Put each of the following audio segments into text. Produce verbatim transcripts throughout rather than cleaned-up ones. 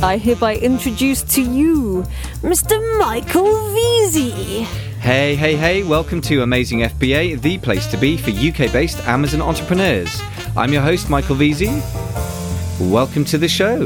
I hereby introduce to you Mister Michael Veazey. Hey, hey, hey, welcome to Amazing F B A, the place to be for U K-based Amazon entrepreneurs. I'm your host, Michael Veazey. Welcome to the show.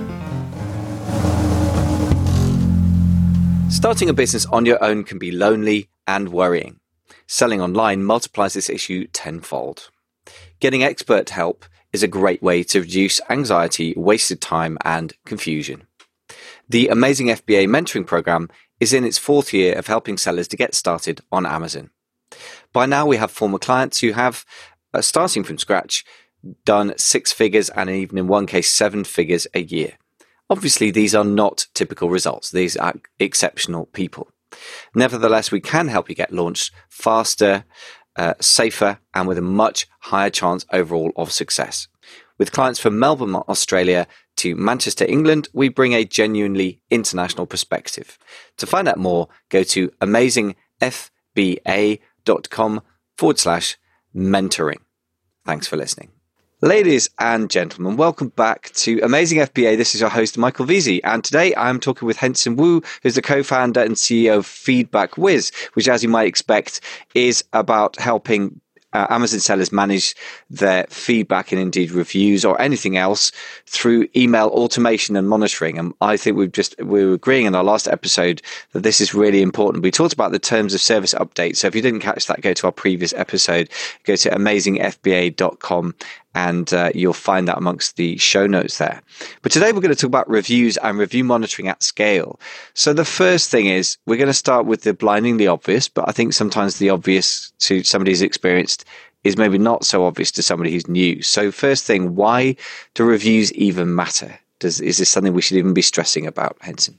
Starting a business on your own can be lonely and worrying. Selling online multiplies this issue tenfold. Getting expert help is a great way to reduce anxiety, wasted time, and confusion. The Amazing F B A mentoring program is in its fourth year of helping sellers to get started on Amazon. By now, we have former clients who have, uh, starting from scratch, done six figures and even in one case, seven figures a year. Obviously, these are not typical results. These are exceptional people. Nevertheless, we can help you get launched faster, uh, safer, and with a much higher chance overall of success. With clients from Melbourne, Australia to Manchester, England, we bring a genuinely international perspective. To find out more, go to amazingfba.com forward slash mentoring. Thanks for listening. Ladies and gentlemen, welcome back to Amazing F B A. This is your host, Michael Veazey, and today I'm talking with Henson Wu, who's the co-founder and C E O of Feedback Wiz, which, as you might expect, is about helping Uh, Amazon sellers manage their feedback and indeed reviews or anything else through email automation and monitoring. And I think we've just, we were agreeing in our last episode that this is really important. We talked about the terms of service update. So if you didn't catch that, go to our previous episode, go to amazing f b a dot com and uh, you'll find that amongst the show notes there. But today we're going to talk about reviews and review monitoring at scale. So the first thing is we're going to start with the blindingly obvious, but I think sometimes the obvious to somebody who's experienced is maybe not so obvious to somebody who's new. So first thing, why do reviews even matter? Does, is this something we should even be stressing about, Henson?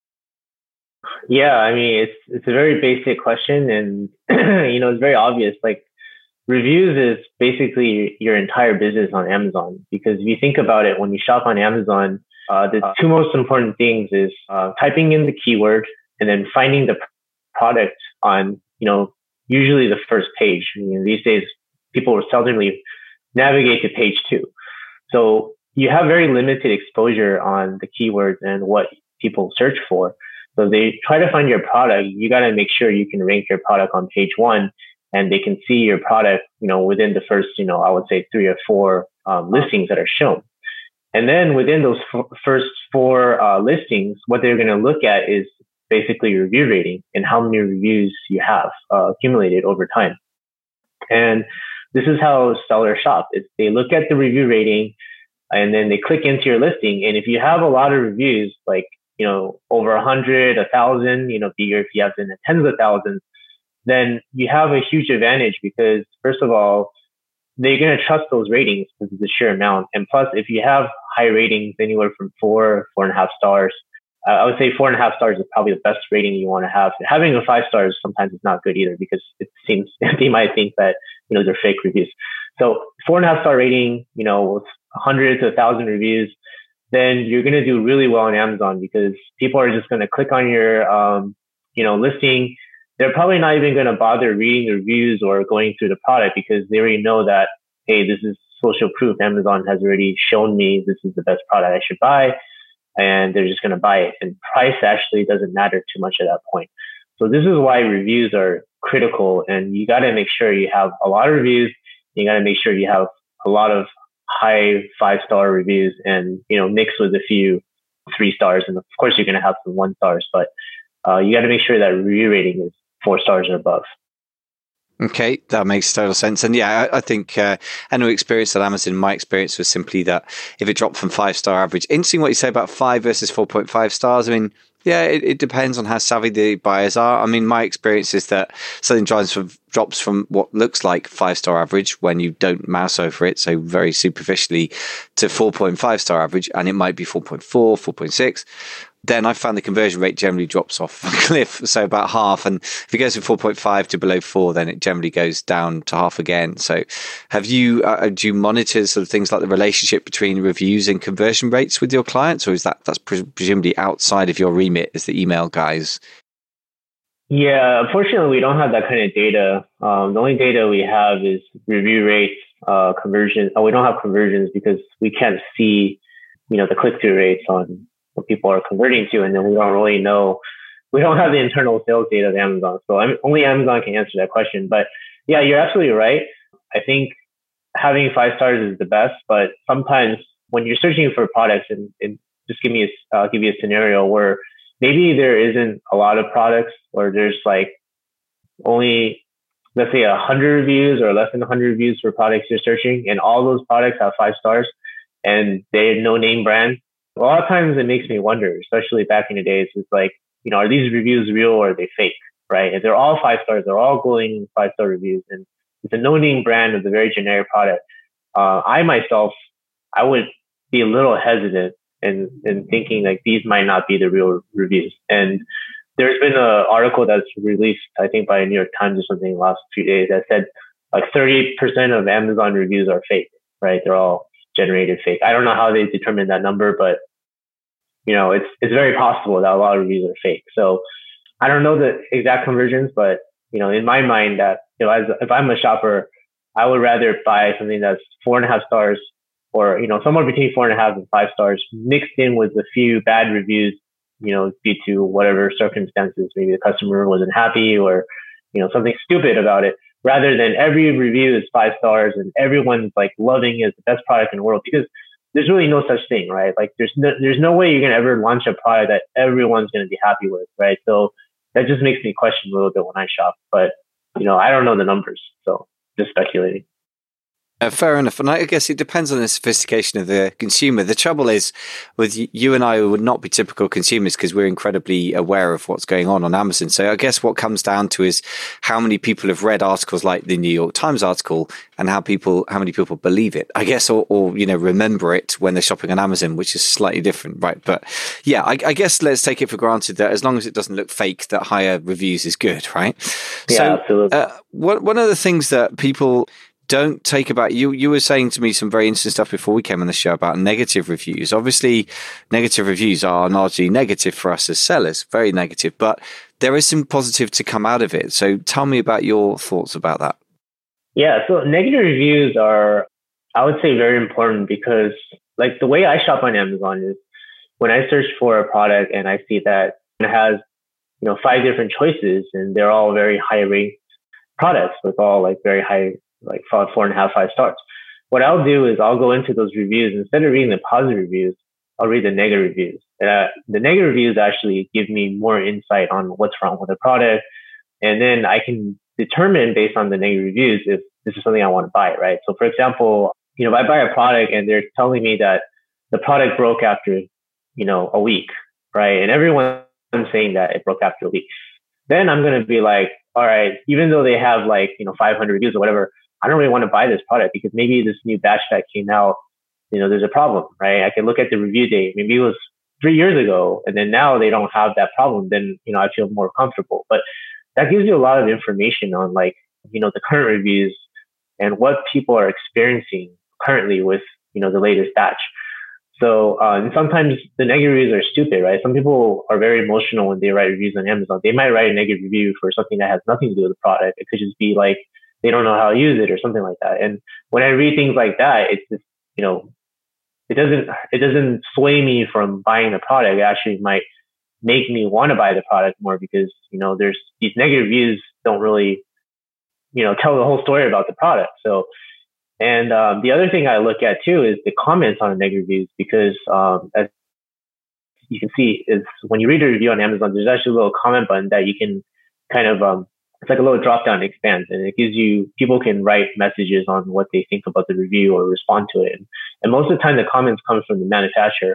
Yeah, I mean, it's it's a very basic question, and you know, it's very obvious. Like, reviews is basically your entire business on Amazon, because if you think about it, when you shop on Amazon, uh, the two most important things is uh, typing in the keyword and then finding the product on, you know, usually the first page. I mean, these days, people will seldomly navigate to page two. So you have very limited exposure on the keywords and what people search for. So they try to find your product. You got to make sure you can rank your product on page one, and they can see your product, you know, within the first, you know, I would say three or four um, listings that are shown. And then within those f- first four uh, listings, what they're going to look at is basically review rating and how many reviews you have uh, accumulated over time. And this is how sellers shop. It's, they look at the review rating and then they click into your listing. And if you have a lot of reviews, like, you know, over a hundred, a thousand, you know, if you have in the tens of thousands, then you have a huge advantage, because first of all, they're going to trust those ratings because of the sheer amount. And plus, if you have high ratings, anywhere from four, four and a half stars, uh, I would say four and a half stars is probably the best rating you want to have. Having a five stars sometimes is not good either, because it seems they might think that, you know, they're fake reviews. So four and a half star rating, you know, with a hundred to a thousand reviews, then you're going to do really well on Amazon, because people are just going to click on your, um, you know, listing. They're probably not even going to bother reading the reviews or going through the product, because they already know that, hey, this is social proof. Amazon has already shown me this is the best product I should buy, and they're just going to buy it. And price actually doesn't matter too much at that point. So this is why reviews are critical, and you got to make sure you have a lot of reviews. You got to make sure you have a lot of high five-star reviews, and, you know, mixed with a few three stars. And of course, you're going to have some one stars, but uh, you got to make sure that review rating is four stars or above. Okay, that makes total sense. And yeah, I, I think uh, any experience at Amazon, my experience was simply that if it dropped from five star average, interesting what you say about five versus four point five stars. I mean, yeah, it, it depends on how savvy the buyers are. I mean, my experience is that something drops from, drops from what looks like five star average when you don't mouse over it, so very superficially, to four point five star average, and it might be four point four, four point six. Then I found the conversion rate generally drops off a cliff, so about half. And if it goes from four point five to below four, then it generally goes down to half again. So have you, uh, do you monitor sort of things like the relationship between reviews and conversion rates with your clients? Or is that, that's pre- presumably outside of your remit as the email guys? Yeah, unfortunately, we don't have that kind of data. Um, the only data we have is review rates, uh, conversion. Oh, we don't have conversions because we can't see, you know, the click-through rates on what people are converting to, and then we don't really know. We don't have the internal sales data of Amazon, so I'm, only Amazon can answer that question. But yeah, you're absolutely right. I think having five stars is the best, but sometimes when you're searching for products, and, and just give me a, I'll give you a scenario where maybe there isn't a lot of products, or there's like only, let's say, a hundred reviews or less than a hundred reviews for products you're searching, and all those products have five stars, and they're no name brand. A lot of times it makes me wonder, especially back in the days, it's like, you know, are these reviews real or are they fake, right? If they're all five stars, they're all glowing five star reviews, and it's a no name brand of a very generic product. Uh, I myself, I would be a little hesitant in, in thinking like these might not be the real reviews. And there's been an article that's released, I think by New York Times or something, last few days that said like thirty percent of Amazon reviews are fake, right? They're all generated fake. I don't know how they determined that number, but you know, it's it's very possible that a lot of reviews are fake. So I don't know the exact conversions, but you know, in my mind, that you know, as if I'm a shopper, I would rather buy something that's four and a half stars, or you know, somewhere between four and a half and five stars, mixed in with a few bad reviews, you know, due to whatever circumstances. Maybe the customer wasn't happy, or you know, something stupid about it, rather than every review is five stars and everyone's like loving it as the best product in the world. Because there's really no such thing, right? Like there's no, there's no way you're going to ever launch a product that everyone's going to be happy with, right? So that just makes me question a little bit when I shop. But, you know, I don't know the numbers, so just speculating. Uh, fair enough. And I guess it depends on the sophistication of the consumer. The trouble is with you and I would not be typical consumers because we're incredibly aware of what's going on on Amazon. So I guess what comes down to is how many people have read articles like the New York Times article and how people, how many people believe it, I guess, or, or you know, remember it when they're shopping on Amazon, which is slightly different, right? But yeah, I, I guess let's take it for granted that as long as it doesn't look fake, that higher reviews is good, right? Yeah, so, absolutely. Uh, what, one of the things that people don't take about you, you were saying to me some very interesting stuff before we came on the show about negative reviews. Obviously, negative reviews are largely negative for us as sellers, very negative, but there is some positive to come out of it. So tell me about your thoughts about that. Yeah, so negative reviews are, I would say, very important because like the way I shop on Amazon is when I search for a product and I see that it has, you know, five different choices and they're all very high ranked products with all like very high, like four, four and a half, five stars. What I'll do is I'll go into those reviews. Instead of reading the positive reviews, I'll read the negative reviews. Uh, the negative reviews actually give me more insight on what's wrong with the product. And then I can determine based on the negative reviews if this is something I want to buy, right? So for example, you know, if I buy a product and they're telling me that the product broke after, you know, a week, right? And everyone's saying that it broke after a week. Then I'm going to be like, all right, even though they have like, you know, five hundred reviews or whatever, I don't really want to buy this product because maybe this new batch that came out, you know, there's a problem, right? I can look at the review date. Maybe it was three years ago and then now they don't have that problem. Then, you know, I feel more comfortable. But that gives you a lot of information on like, you know, the current reviews and what people are experiencing currently with, you know, the latest batch. So, uh, and sometimes the negative reviews are stupid, right? Some people are very emotional when they write reviews on Amazon. They might write a negative review for something that has nothing to do with the product. It could just be like, they don't know how to use it or something like that. And when I read things like that, it's just, you know, it doesn't, it doesn't sway me from buying the product. It actually might make me want to buy the product more because, you know, there's these negative reviews don't really, you know, tell the whole story about the product. So, and um, the other thing I look at too is the comments on the negative reviews because um, as you can see is when you read a review on Amazon, there's actually a little comment button that you can kind of, um, it's like a little drop down expands and it gives you, people can write messages on what they think about the review or respond to it. And, and most of the time the comments come from the manufacturer.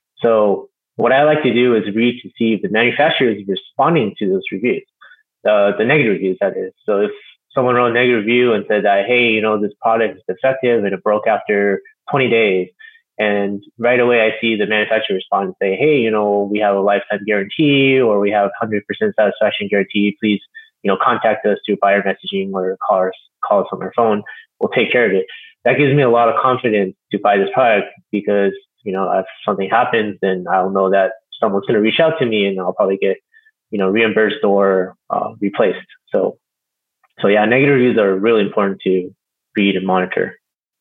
So what I like to do is read to see if the manufacturer is responding to those reviews, uh, the negative reviews that is. So if someone wrote a negative review and said that, hey, you know, this product is defective and it broke after twenty days. And right away, I see the manufacturer respond and say, hey, you know, we have a lifetime guarantee or we have one hundred percent satisfaction guarantee. Please, you know, contact us through buyer messaging or call us, call us on our phone. We'll take care of it. That gives me a lot of confidence to buy this product because, you know, if something happens, then I'll know that someone's going to reach out to me and I'll probably get, you know, reimbursed or uh, replaced. So, so yeah, negative reviews are really important to read and monitor.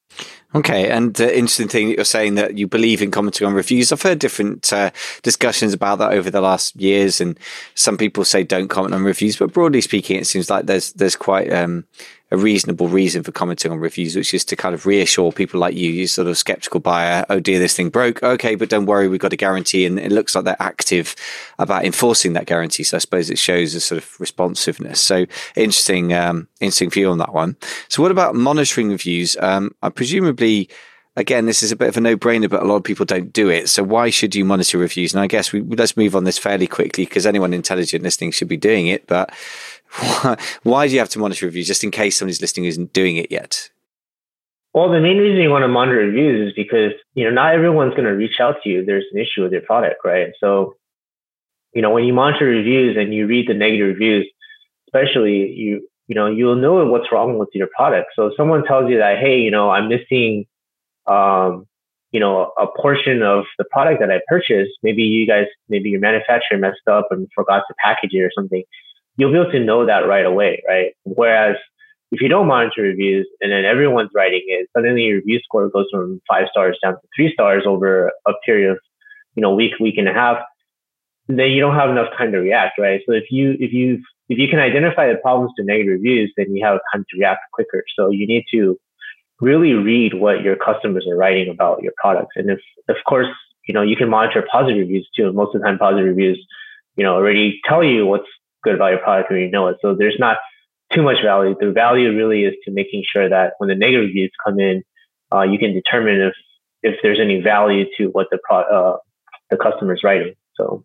Okay, and the uh, interesting thing that you're saying that you believe in commenting on reviews. I've heard different uh, discussions about that over the last years, and some people say don't comment on reviews, but broadly speaking, it seems like there's there's quite um, a reasonable reason for commenting on reviews, which is to kind of reassure people like you, you sort of skeptical buyer, oh dear, this thing broke. Okay, but don't worry, we've got a guarantee, and it looks like they're active about enforcing that guarantee. So I suppose it shows a sort of responsiveness. So interesting, um, interesting view on that one. So what about monitoring reviews? Um, I presumably, again, this is a bit of a no-brainer, but a lot of people don't do it. So why should you monitor reviews? And I guess we let's move on this fairly quickly because anyone intelligent listening should be doing it. But why, why do you have to monitor reviews? Just in case somebody's listening who isn't doing it yet. Well, the main reason you want to monitor reviews is because, you know, not everyone's going to reach out to you. There's an issue with your product, right? So, you know, when you monitor reviews and you read the negative reviews, especially, you, you know, you'll know what's wrong with your product. So if someone tells you that, hey, you know, I'm missing, um, you know, a portion of the product that I purchased, maybe you guys, maybe your manufacturer messed up and forgot to package it or something, you'll be able to know that right away, right? Whereas if you don't monitor reviews and then everyone's writing it, suddenly your review score goes from five stars down to three stars over a period of, you know, week, week and a half, then you don't have enough time to react, right? So if you, if you, if you can identify the problems to negative reviews, then you have time to react quicker. So you need to really read what your customers are writing about your products. And if, of course, you know, you can monitor positive reviews too. Most of the time, positive reviews, you know, already tell you what's good about your product when you know it. So there's not too much value. The value really is to making sure that when the negative reviews come in, uh, you can determine if, if there's any value to what the pro, uh, the customer's writing. So,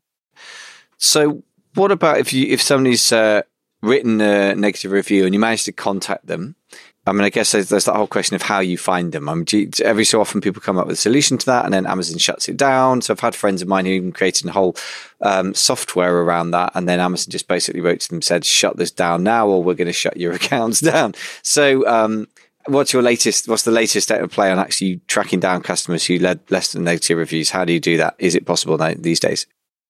so what about if you if somebody's uh, written a negative review and you manage to contact them? I mean, I guess there's, there's that whole question of how you find them. I mean, every so often people come up with a solution to that and then Amazon shuts it down. So I've had friends of mine who even created a whole um, software around that. And then Amazon just basically wrote to them and said, shut this down now or we're going to shut your accounts down. So um, what's your latest, what's the latest state of play on actually tracking down customers who led less than negative reviews? How do you do that? Is it possible now, these days?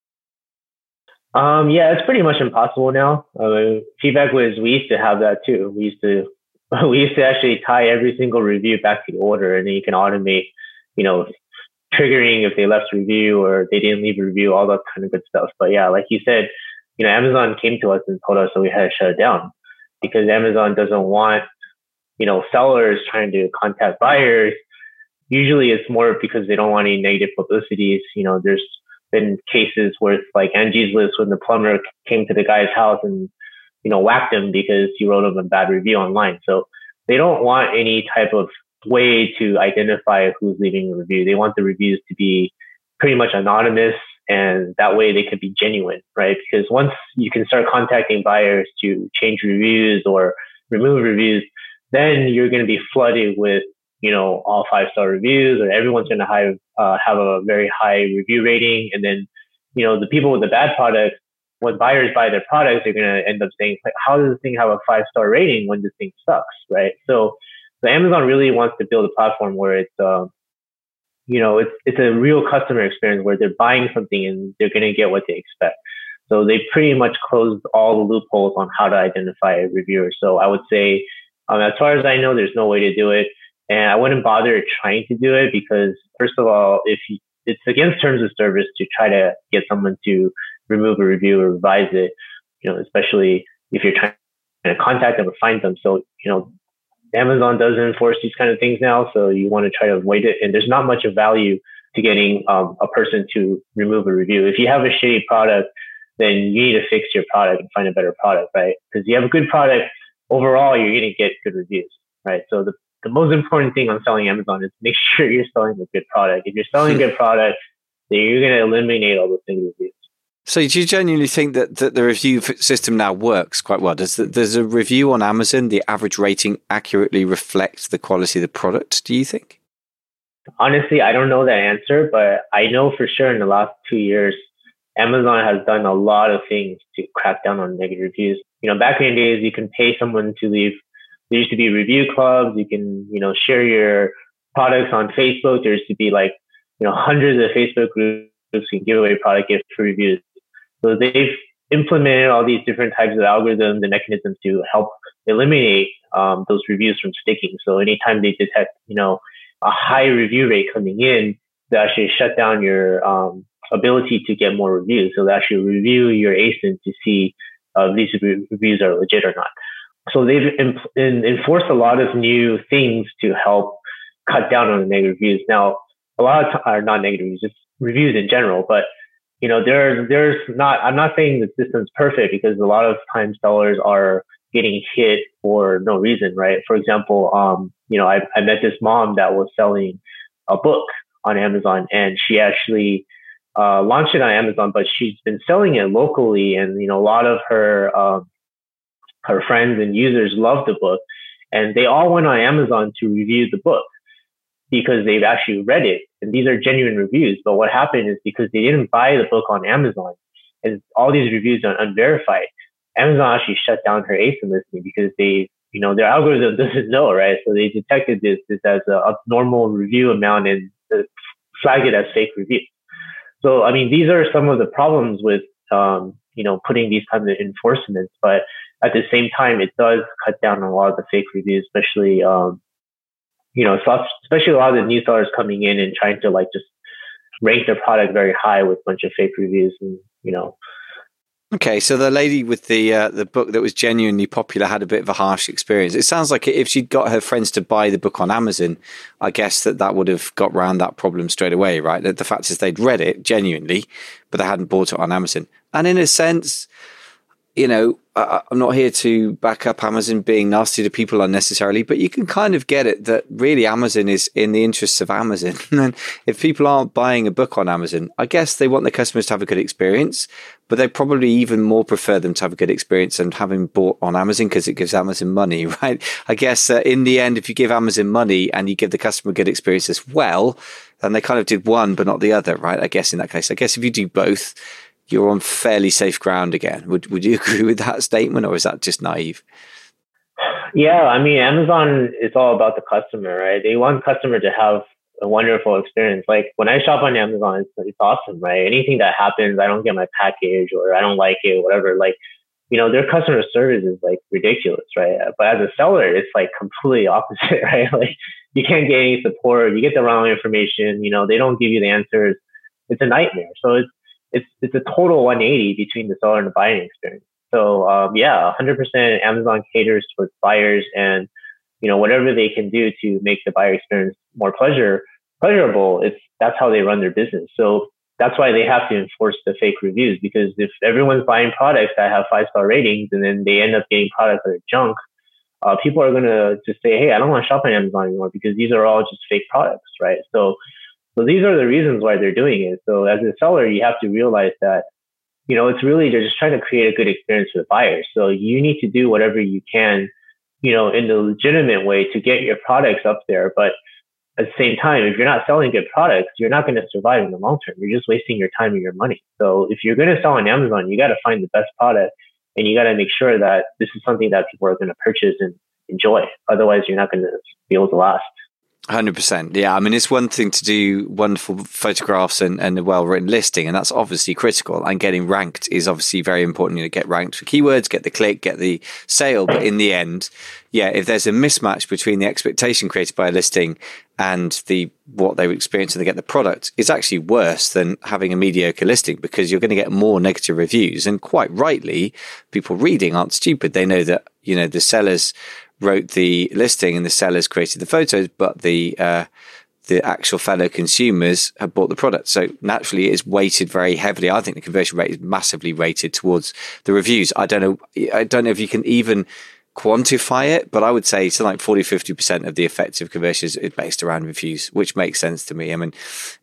Um, yeah, it's pretty much impossible now. Uh, feedback was, we used to have that too. We used to, we used to actually tie every single review back to the order, and then you can automate, you know, triggering if they left a review or they didn't leave a review, all that kind of good stuff. But yeah, like you said, you know, Amazon came to us and told us that we had to shut it down because Amazon doesn't want, you know, sellers trying to contact buyers. Usually it's more because they don't want any negative publicities. You know, there's been cases where like Angie's List when the plumber came to the guy's house and, you know, whacked him because he wrote him a bad review online. So they don't want any type of way to identify who's leaving a review. They want the reviews to be pretty much anonymous, and that way they could be genuine, right? Because once you can start contacting buyers to change reviews or remove reviews, then you're going to be flooded with, you know, all five-star reviews, or everyone's going to have, uh, have a very high review rating. And then, you know, the people with the bad products, when buyers buy their products, they're going to end up saying, like, how does this thing have a five-star rating when this thing sucks, right? So, so Amazon really wants to build a platform where it's, uh, you know, it's it's a real customer experience where they're buying something and they're going to get what they expect. So they pretty much closed all the loopholes on how to identify a reviewer. So I would say, um, as far as I know, there's no way to do it. And I wouldn't bother trying to do it because, first of all, if you, it's against terms of service to try to get someone to remove a review or revise it, you know, especially if you're trying to contact them or find them. So, you know, Amazon does enforce these kind of things now. So you want to try to avoid it. And there's not much of value to getting um, a person to remove a review. If you have a shitty product, then you need to fix your product and find a better product, right? Because you have a good product, overall, you're going to get good reviews, right? So the, the most important thing on selling Amazon is make sure you're selling a good product. If you're selling a good product, then you're going to eliminate all those negative reviews. So do you genuinely think that, that the review system now works quite well? Does the, does a review on Amazon, the average rating, accurately reflect the quality of the product, do you think? Honestly, I don't know that answer, but I know for sure in the last two years, Amazon has done a lot of things to crack down on negative reviews. You know, back in the days, you can pay someone to leave. There used to be review clubs. You can, you know, share your products on Facebook. There used to be like, you know, hundreds of Facebook groups you can give away product gifts for reviews. So they've implemented all these different types of algorithms and mechanisms to help eliminate um, those reviews from sticking. So anytime they detect, you know, a high review rate coming in to actually shut down your um, ability to get more reviews. So they actually review your A S I N to see uh, if these re- reviews are legit or not. So they've in, in, enforced a lot of new things to help cut down on the negative reviews. Now, a lot of t- are not negative reviews, just reviews in general. But you know, there's there's not. I'm not saying the system's perfect because a lot of times sellers are getting hit for no reason, right? For example, um, you know, I, I met this mom that was selling a book on Amazon, and she actually uh, launched it on Amazon, but she's been selling it locally, and you know, a lot of her um, her friends and users love the book, and they all went on Amazon to review the book because they've actually read it, and these are genuine reviews. But what happened is because they didn't buy the book on Amazon, and all these reviews are unverified, Amazon actually shut down her A S I N listing because they, you know, their algorithm doesn't know, right? So they detected this, this as a abnormal review amount and flagged it as fake reviews. So, I mean, these are some of the problems with, um, you know, putting these kinds of enforcements. But at the same time, it does cut down on a lot of the fake reviews, especially, um, you know, especially a lot of the new sellers coming in and trying to like just rank their product very high with a bunch of fake reviews and, you know. Okay, so the lady with the uh, the book that was genuinely popular had a bit of a harsh experience. It sounds like if she'd got her friends to buy the book on Amazon, I guess that that would have got around that problem straight away, right? The fact is they'd read it genuinely, but they hadn't bought it on Amazon. And in a sense, you know, I, I'm not here to back up Amazon being nasty to people unnecessarily, but you can kind of get it that really Amazon is in the interests of Amazon. And if people aren't buying a book on Amazon, I guess they want their customers to have a good experience, but they probably even more prefer them to have a good experience than having bought on Amazon because it gives Amazon money, right? I guess uh, in the end, if you give Amazon money and you give the customer a good experience as well, then they kind of did one, but not the other, right? I guess in that case, I guess if you do both, you're on fairly safe ground again. Would would you agree with that statement, or is that just naive? Yeah, I mean, Amazon is all about the customer, right? They want customer to have a wonderful experience. Like when I shop on Amazon, it's, it's awesome, right? Anything that happens, I don't get my package or I don't like it, whatever. Like, you know, their customer service is like ridiculous, right? But as a seller, it's like completely opposite, right? Like you can't get any support. You get the wrong information. You know, they don't give you the answers. It's a nightmare. So it's It's it's a total one eighty between the seller and the buying experience. So um, yeah, one hundred percent Amazon caters towards buyers, and you know whatever they can do to make the buyer experience more pleasure pleasurable, it's that's how they run their business. So that's why they have to enforce the fake reviews, because if everyone's buying products that have five star ratings and then they end up getting products that are junk, uh, people are gonna just say, hey, I don't want to shop on Amazon anymore because these are all just fake products, right? So So these are the reasons why they're doing it. So as a seller, you have to realize that, you know, it's really, they're just trying to create a good experience for the buyers. So you need to do whatever you can, you know, in the legitimate way to get your products up there. But at the same time, if you're not selling good products, you're not going to survive in the long term. You're just wasting your time and your money. So if you're going to sell on Amazon, you got to find the best product, and you got to make sure that this is something that people are going to purchase and enjoy. Otherwise, you're not going to be able to last. one hundred percent. Yeah. I mean, it's one thing to do wonderful photographs and, and a well-written listing, and that's obviously critical. And getting ranked is obviously very important. You know, get ranked for keywords, get the click, get the sale. But in the end, yeah, if there's a mismatch between the expectation created by a listing and the what they experience when they get the product, it's actually worse than having a mediocre listing, because you're going to get more negative reviews. And quite rightly, people reading aren't stupid. They know that, you know, the sellers wrote the listing and the sellers created the photos, but the uh, the actual fellow consumers have bought the product. So naturally, it is weighted very heavily. I think the conversion rate is massively weighted towards the reviews. I don't know. I don't know if you can even quantify it, but I would say something like forty, fifty percent of the effective conversions is based around reviews, which makes sense to me. I mean,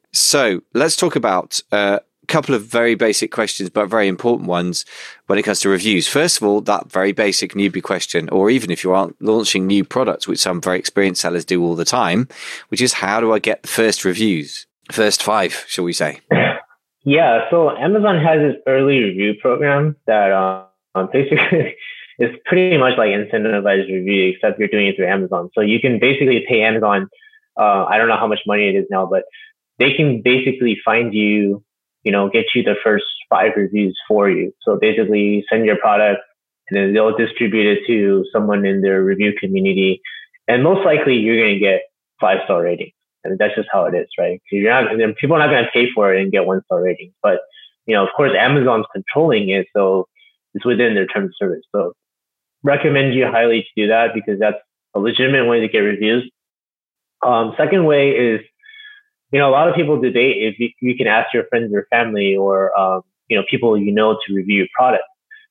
so let's talk about uh, a couple of very basic questions, but very important ones when it comes to reviews. First of all, that very basic newbie question, or even if you aren't launching new products, which some very experienced sellers do all the time, which is, how do I get the first reviews? First five, shall we say? Yeah, so Amazon has this early review program that um, basically is pretty much like incentivized review, except you're doing it through Amazon. So you can basically pay Amazon, uh, I don't know how much money it is now, but they can basically find you, you know, get you the first five reviews for you. So basically send your product and then they'll distribute it to someone in their review community. And most likely you're going to get five star rating. And that's just how it is, right? You're not, people are not going to pay for it and get one star ratings. But, you know, of course, Amazon's controlling it. So it's within their terms of service. So recommend you highly to do that because that's a legitimate way to get reviews. Um, second way is, you know, a lot of people debate if you, you can ask your friends or family or, um, you know, people you know to review your product.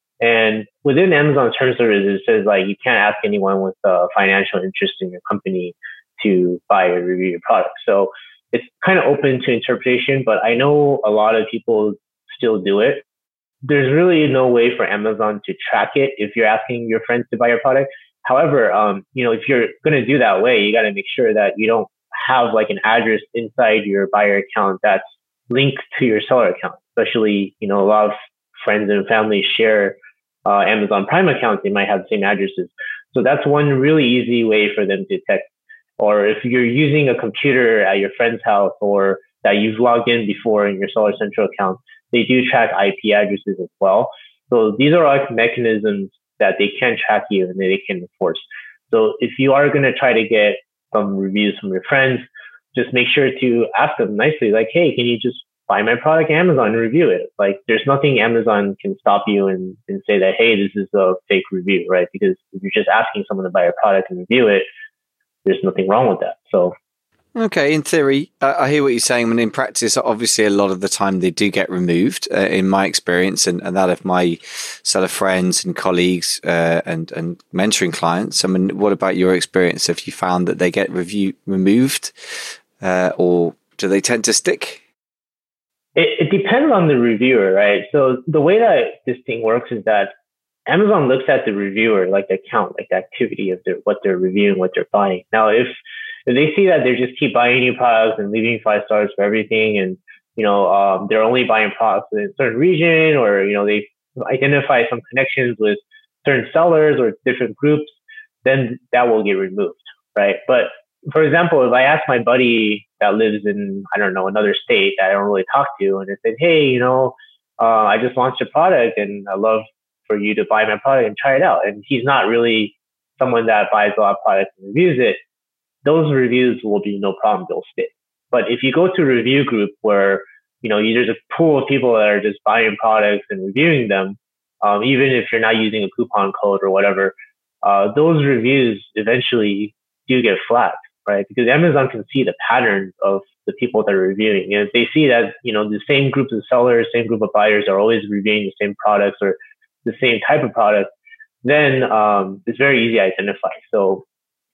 And within Amazon's terms of service, it says like you can't ask anyone with a financial interest in your company to buy or review your product. So it's kind of open to interpretation, but I know a lot of people still do it. There's really no way for Amazon to track it if you're asking your friends to buy your product. However, um, you know, if you're going to do that way, you got to make sure that you don't have like an address inside your buyer account that's linked to your seller account. Especially, you know, a lot of friends and family share uh, Amazon Prime accounts. They might have the same addresses. So that's one really easy way for them to detect. Or if you're using a computer at your friend's house or that you've logged in before in your Seller Central account, they do track I P addresses as well. So these are like mechanisms that they can track you and that they can enforce. So if you are going to try to get some reviews from your friends, just make sure to ask them nicely, like, hey, can you just buy my product on Amazon and review it? Like, there's nothing Amazon can stop you and, and say that, hey, this is a fake review, right? Because if you're just asking someone to buy your product and review it, there's nothing wrong with that. So, okay, in theory, uh, I hear what you're saying. And in practice, obviously, a lot of the time they do get removed, uh, in my experience, and, and that of my seller friends and colleagues uh, and and mentoring clients. I mean, what about your experience? Have you found that they get review removed, uh, or do they tend to stick? It, it depends on the reviewer, right? So the way that this thing works is that Amazon looks at the reviewer, like the account, like the activity of their, what they're reviewing, what they're buying. Now, if If they see that they just keep buying new products and leaving five stars for everything, and you know um, they're only buying products in a certain region, or you know they identify some connections with certain sellers or different groups, then that will get removed, right? But for example, if I ask my buddy that lives in I don't know another state that I don't really talk to, and I said, hey, you know, uh, I just launched a product, and I love for you to buy my product and try it out, and he's not really someone that buys a lot of products and reviews it, those reviews will be no problem. They'll stick. But if you go to a review group where, you know, there's a pool of people that are just buying products and reviewing them, um, even if you're not using a coupon code or whatever, uh, those reviews eventually do get flagged, right? Because Amazon can see the patterns of the people that are reviewing. And if they see that, you know, the same groups of sellers, same group of buyers are always reviewing the same products or the same type of product, then um, it's very easy to identify. So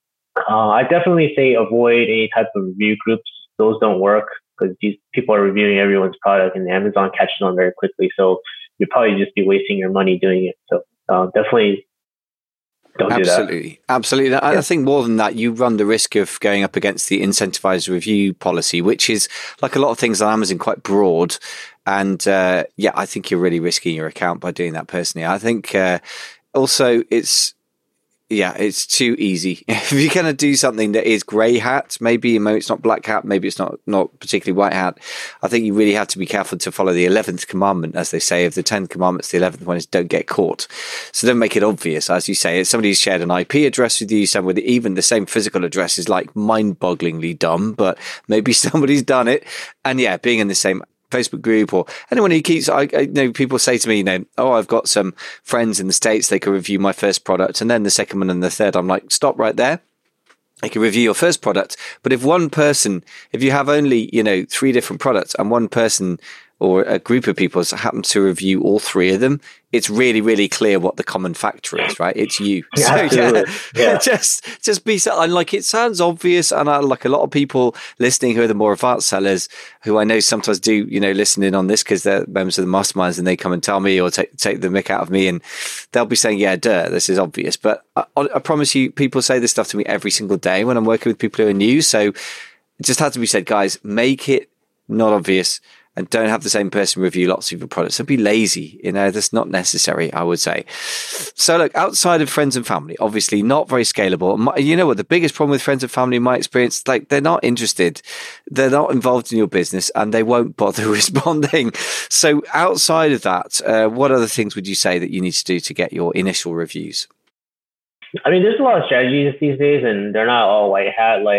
Uh, I definitely say avoid any type of review groups. Those don't work because these people are reviewing everyone's product and Amazon catches on very quickly. So you'd probably just be wasting your money doing it. So uh, definitely don't Absolutely. do that. Absolutely. Absolutely. I, Yeah. I think more than that, you run the risk of going up against the incentivized review policy, which is like a lot of things on Amazon, quite broad. And uh, yeah, I think you're really risking your account by doing that personally. I think uh, also it's, Yeah, it's too easy. If you're going to do something that is grey hat, maybe it's not black hat, maybe it's not, not particularly white hat, I think you really have to be careful to follow the eleventh commandment, as they say. Of the ten commandments, the eleventh one is don't get caught. So don't make it obvious, as you say. If somebody's shared an I P address with you, someone with even the same physical address is like mind-bogglingly dumb, but maybe somebody's done it. And yeah, being in the same Facebook group or anyone who keeps, I, I you know, people say to me, you know, oh, I've got some friends in the States, they can review my first product. And then the second one and the third, I'm like, stop right there. They can review your first product. But if one person, if you have only, you know, three different products and one person or a group of people happen to review all three of them, it's really, really clear what the common factor is, right? It's you. So yeah, Yeah. just, just be so, and like, it sounds obvious. And I, like a lot of people listening who are the more advanced sellers, who I know sometimes do, you know, listen in on this because they're members of the masterminds and they come and tell me or take, take the mick out of me and they'll be saying, yeah, duh, this is obvious. But I, I promise you, people say this stuff to me every single day when I'm working with people who are new. So it just had to be said, guys, make it not obvious. And don't have the same person review lots of your products. So be lazy. You know, that's not necessary, I would say. So look, outside of friends and family, obviously not very scalable. My, you know what? The biggest problem with friends and family, in my experience, like they're not interested. They're not involved in your business and they won't bother responding. So outside of that, uh, what other things would you say that you need to do to get your initial reviews? I mean, there's a lot of strategies these days and they're not all white hat. Like I would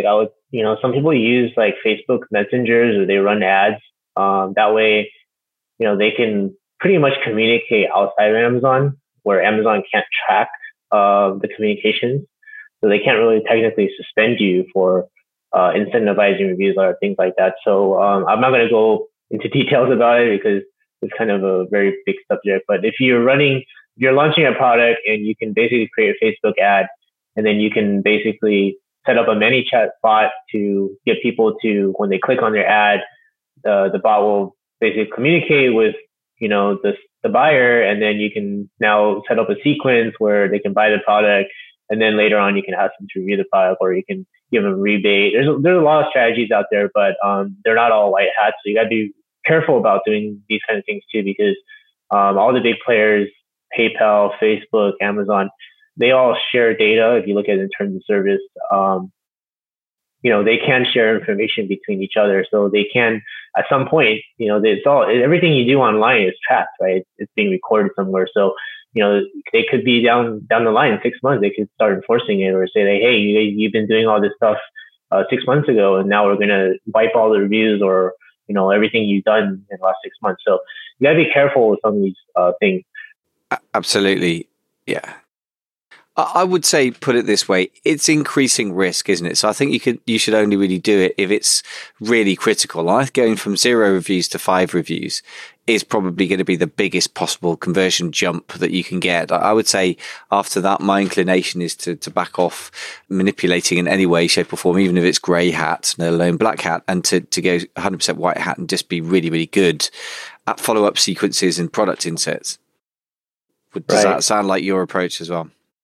you know, some people use like Facebook messengers or they run ads. Um, that way, you know, they can pretty much communicate outside of Amazon where Amazon can't track uh, the communications. So they can't really technically suspend you for uh, incentivizing reviews or things like that. So um, I'm not going to go into details about it because it's kind of a very big subject. But if you're running, if you're launching a product and you can basically create a Facebook ad, and then you can basically set up a ManyChat bot to get people to, when they click on their ad, uh, the bot will basically communicate with, you know, the, the buyer, and then you can now set up a sequence where they can buy the product, and then later on you can ask them to review the product, or you can give them a rebate. There's a, there's a lot of strategies out there, but um, they're not all white hats. So you got to be careful about doing these kind of things too, because um, all the big players, PayPal, Facebook, Amazon, they all share data. If you look at it in terms of service, um, you know, they can share information between each other. So they can, at some point, you know, it's all, everything you do online is tracked, right? It's being recorded somewhere. So, you know, they could be down, down the line, six months, they could start enforcing it or say, like, hey, you, you've been doing all this stuff uh, six months ago, and now we're going to wipe all the reviews or, you know, everything you've done in the last six months. So you got to be careful with some of these uh, things. Absolutely. Yeah. I would say, put it this way, it's increasing risk, isn't it? So I think you could, you should only really do it if it's really critical. I think going from zero reviews to five reviews is probably going to be the biggest possible conversion jump that you can get. I would say after that, my inclination is to, to back off manipulating in any way, shape or form, even if it's grey hat, let alone black hat, and to, to go one hundred percent white hat and just be really, really good at follow-up sequences and product inserts. Does right. that sound like your approach as well?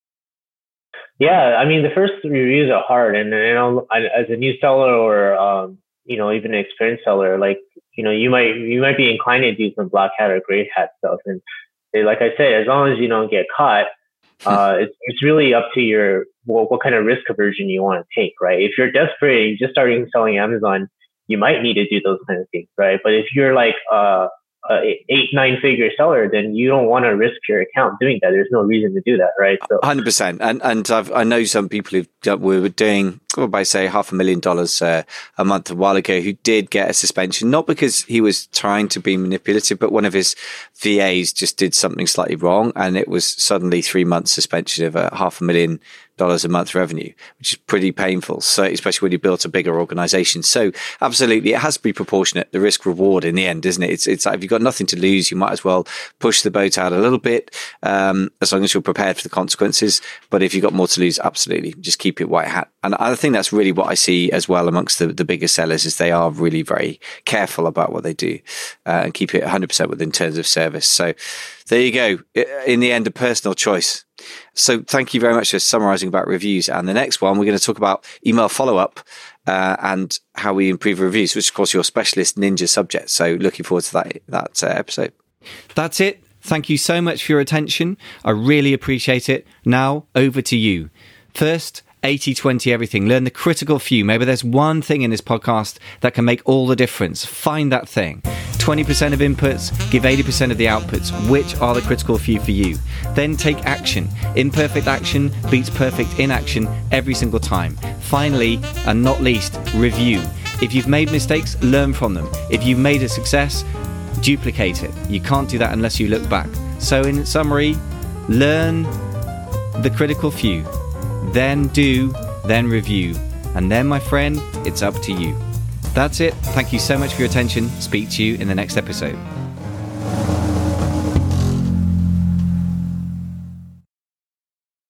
Yeah, I mean, the first reviews are hard, and you know, as a new seller or um, you know, even an experienced seller, like, you know, you might you might be inclined to do some black hat or gray hat stuff, and they, like I said, as long as you don't get caught, uh, it's it's really up to your what, what kind of risk aversion you want to take, right? If you're desperate and you're just starting selling Amazon, you might need to do those kind of things, right? But if you're like uh, a eight, nine figure seller, then you don't want to risk your account doing that. There's no reason to do that, right? So one hundred percent. And and I've, I know some people who were doing, well, by say half a million dollars uh, a month a while ago, who did get a suspension, not because he was trying to be manipulative, but one of his V As just did something slightly wrong, and it was suddenly three months suspension of a half a million dollars a month revenue, which is pretty painful. So especially when you built a bigger organization. So absolutely, it has to be proportionate, the risk reward in the end, isn't it? It's, it's like, if you've got nothing to lose, you might as well push the boat out a little bit, um, as long as you're prepared for the consequences. But if you've got more to lose, absolutely, just keep it white hat. And I think that's really what I see as well amongst the, the bigger sellers, is they are really very careful about what they do, uh, and keep it one hundred percent within terms of service. So there you go. In the end, a personal choice. So thank you very much for summarizing about reviews. And the next one, we're going to talk about email follow-up uh, and how we improve reviews, which, of course, your specialist ninja subject. So looking forward to that, that uh, episode. That's it. Thank you so much for your attention. I really appreciate it. Now, over to you. First, eighty twenty everything. Learn the critical few. Maybe there's one thing in this podcast that can make all the difference. Find that thing. twenty percent of inputs, give eighty percent of the outputs. Which are the critical few for you? Then take action. Imperfect action beats perfect inaction every single time. Finally, and not least, review. If you've made mistakes, learn from them. If you've made a success, duplicate it. You can't do that unless you look back. So in summary, learn the critical few. Then do, then review. And then, my friend, it's up to you. That's it. Thank you so much for your attention. Speak to you in the next episode.